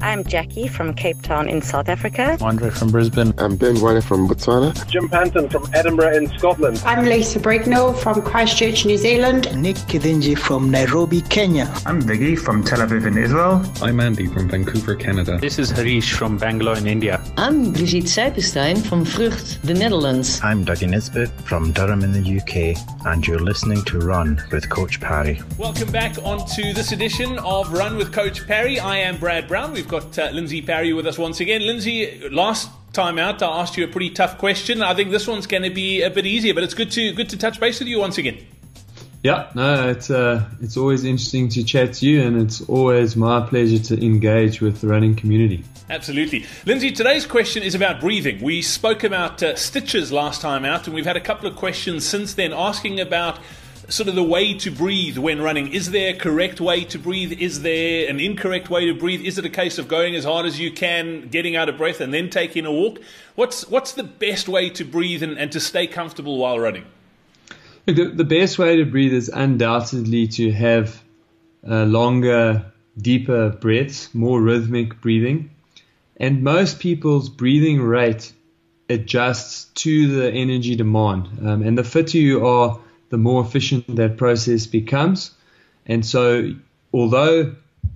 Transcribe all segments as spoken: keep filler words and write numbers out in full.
I'm Jackie from Cape Town in South Africa. Andre from Brisbane. I'm Ben Wine from Botswana. Jim Panton from Edinburgh in Scotland. I'm Lisa Brignall from Christchurch, New Zealand. Nick Kidinji from Nairobi, Kenya. I'm Viggy from Tel Aviv in Israel. I'm Andy from Vancouver, Canada. This is Harish from Bangalore in India. I'm Brigitte Seipenstein from Vrucht, the Netherlands. I'm Dougie Nisbet from Durham in the U K, and you're listening to Run with Coach Parry. Welcome back onto this edition of Run with Coach Parry. I am Brad Brown. We've got uh, Lindsay Parry with us once again. Lindsay, last time out, I asked you a pretty tough question. I think this one's going to be a bit easier, but it's good to good to touch base with you once again. Yeah, no, it's uh, it's always interesting to chat to you, and it's always my pleasure to engage with the running community. Absolutely. Lindsay, today's question is about breathing. We spoke about uh, stitches last time out, and we've had a couple of questions since then asking about sort of the way to breathe when running. Is there a correct way to breathe? Is there an incorrect way to breathe? Is it a case of going as hard as you can, getting out of breath, and then taking a walk? What's what's the best way to breathe and, and to stay comfortable while running? Look, the, the best way to breathe is undoubtedly to have uh, longer, deeper breaths, more rhythmic breathing. And most people's breathing rate adjusts to the energy demand. Um, and the fitter you are, the more efficient that process becomes. And so although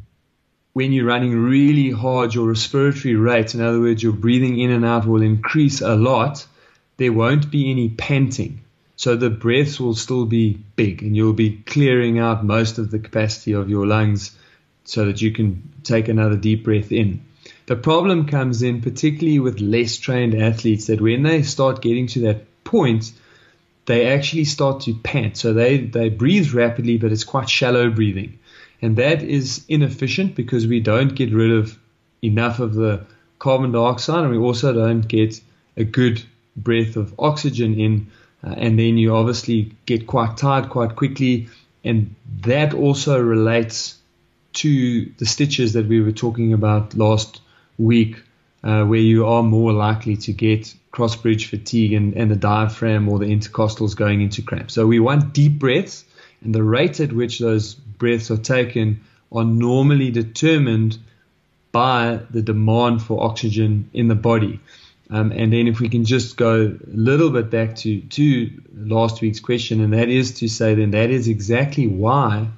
when you're running really hard, your respiratory rate, in other words, your breathing in and out will increase a lot, there won't be any panting. So the breaths will still be big and you'll be clearing out most of the capacity of your lungs so that you can take another deep breath in. The problem comes in particularly with less trained athletes, that when they start getting to that point, they actually start to pant. So they, they breathe rapidly, but it's quite shallow breathing. And that is inefficient because we don't get rid of enough of the carbon dioxide, and we also don't get a good breath of oxygen in. Uh, and then you obviously get quite tired quite quickly. And that also relates to the stitches that we were talking about last week, uh, where you are more likely to get cross-bridge fatigue and, and the diaphragm or the intercostals going into cramp. So we want deep breaths, and the rate at which those breaths are taken are normally determined by the demand for oxygen in the body. Um, and then if we can just go a little bit back to, to last week's question, and that is to say then that is exactly why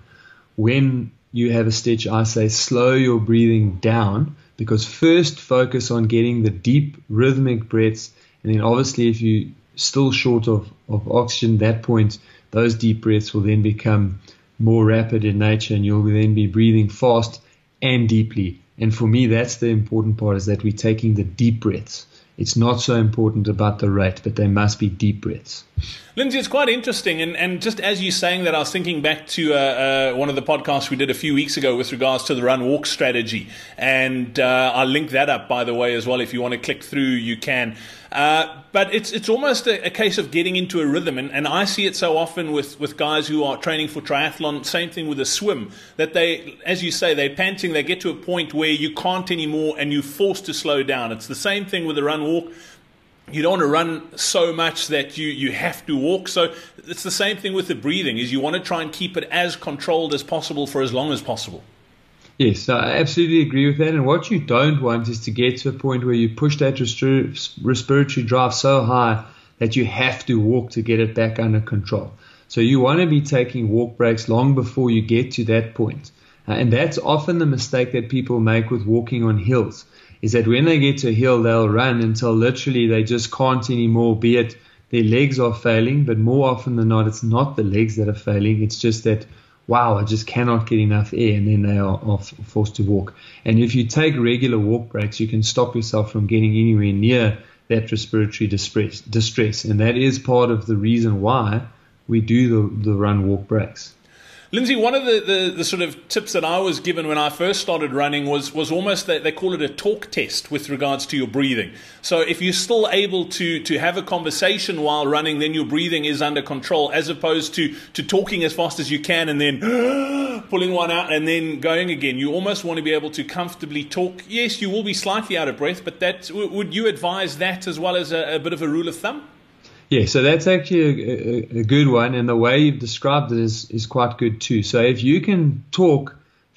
when you have a stitch, I say slow your breathing down, because first focus on getting the deep rhythmic breaths, and then obviously if you're still short of, of oxygen at that point, those deep breaths will then become more rapid in nature and you'll then be breathing fast and deeply. And for me, that's the important part, is that we're taking the deep breaths. It's not so important about the rate, but they must be deep breaths. Lindsay, it's quite interesting. And, and just as you're saying that, I was thinking back to uh, uh, one of the podcasts we did a few weeks ago with regards to the run-walk strategy. And uh, I'll link that up, by the way, as well. If you want to click through, you can. Uh, but it's it's almost a, a case of getting into a rhythm. And, and I see it so often with, with guys who are training for triathlon, same thing with a swim, that they, as you say, they're panting, they get to a point where you can't anymore and you're forced to slow down. It's the same thing with the run-walk. You don't want to run so much that you, you have to walk. So it's the same thing with the breathing, is you want to try and keep it as controlled as possible for as long as possible. Yes, I absolutely agree with that. And what you don't want is to get to a point where you push that respiratory drive so high that you have to walk to get it back under control. So you want to be taking walk breaks long before you get to that point. Uh, and that's often the mistake that people make with walking on hills, is that when they get to a hill, they'll run until literally they just can't anymore, be it their legs are failing, but more often than not, it's not the legs that are failing. It's just that, wow, I just cannot get enough air, and then they are, are forced to walk. And if you take regular walk breaks, you can stop yourself from getting anywhere near that respiratory distress, distress. And that is part of the reason why we do the, the run-walk breaks. Lindsay, one of the, the, the sort of tips that I was given when I first started running was was almost that they call it a talk test with regards to your breathing. So if you're still able to to have a conversation while running, then your breathing is under control, as opposed to, to talking as fast as you can and then pulling one out and then going again. You almost want to be able to comfortably talk. Yes, you will be slightly out of breath, but that would you advise that as well as a, a bit of a rule of thumb? Yeah, so that's actually a, a, a good one, and the way you've described it is, is quite good too. So if you can talk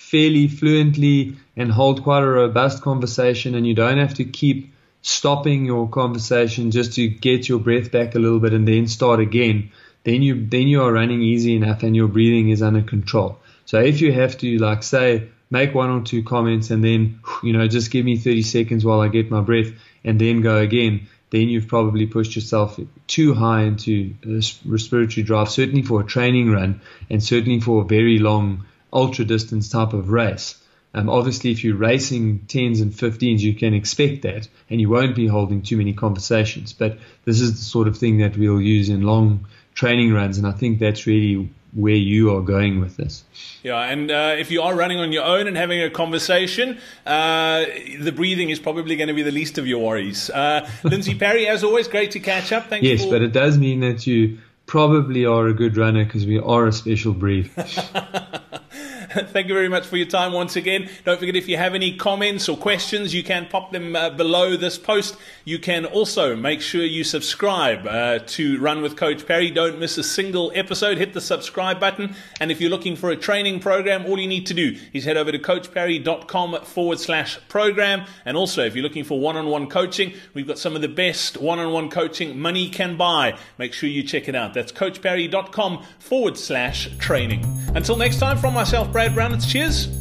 fairly fluently and hold quite a robust conversation, and you don't have to keep stopping your conversation just to get your breath back a little bit and then start again, then you then you are running easy enough and your breathing is under control. So if you have to, like, say, make one or two comments and then, you know, just give me thirty seconds while I get my breath and then go again, then you've probably pushed yourself too high into a respiratory drive, certainly for a training run and certainly for a very long ultra distance type of race. Um, obviously, if you're racing tens and fifteens, you can expect that and you won't be holding too many conversations. But this is the sort of thing that we'll use in long training runs, and I think that's really where you are going with this. Yeah, and uh, if you are running on your own and having a conversation, uh, the breathing is probably going to be the least of your worries. Uh, Lindsay Parry, as always, great to catch up. Thanks. Yes, for... but it does mean that you probably are a good runner because we are a special breed. Thank you very much for your time once again. Don't forget, if you have any comments or questions, you can pop them uh, below this post. You can also make sure you subscribe uh, to Run with Coach Parry. Don't miss a single episode. Hit the subscribe button. And if you're looking for a training program, all you need to do is head over to coachparry.com forward slash program. And also, if you're looking for one-on-one coaching, we've got some of the best one-on-one coaching money can buy. Make sure you check it out. That's coachparry.com forward slash training. Until next time, from myself, Brad Brown, it's cheers.